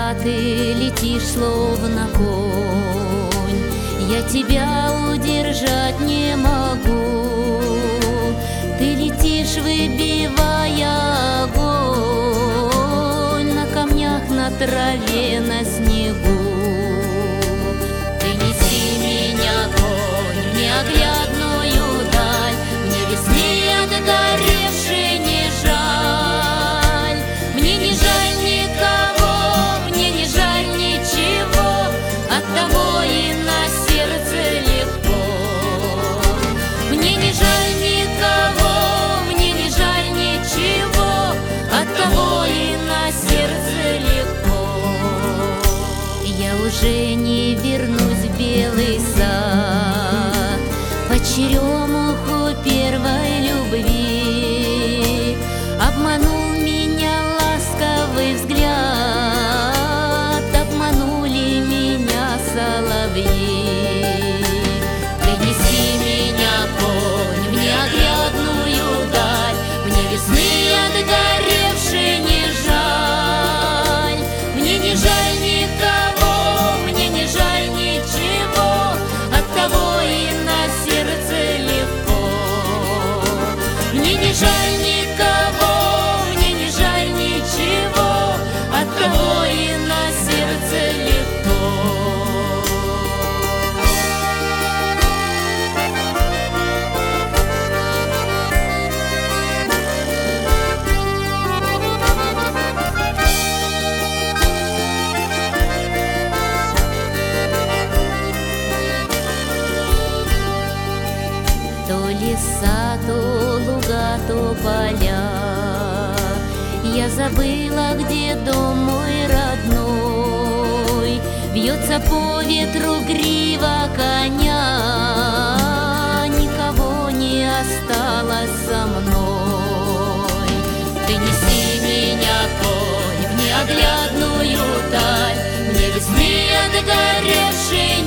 куда ты летишь, словно конь. Я тебя удержать не могу. Ты летишь, выбивая огонь на камнях, на траве, на снегу. Ты неси меня, конь, в неоглядную даль, мне весны отгоревшей не жаль. Мне не жаль никого, мне не жаль ничего, оттого и на сердце легко. Мне не жаль никого, мне не жаль ничего, оттого и на сердце легко. Я уже не вернусь в белый сад по черемуху первой любви. Обманул меня ласковый взгляд, обманули меня соловьи. Принеси меня, конь, в неоглядную даль, мне весны отгоревшей не жаль. Мне не жаль никого, мне не жаль ничего, оттого и на сердце легко. Мне не жаль никого, мне не жаль ничего, оттого и на сердце легко. То леса, то луга, то поля, я забыла, где дом мой родной. Бьется по ветру грива коня, никого не осталось со мной. Принеси меня, конь, в неоглядную даль, мне весны отгоревшей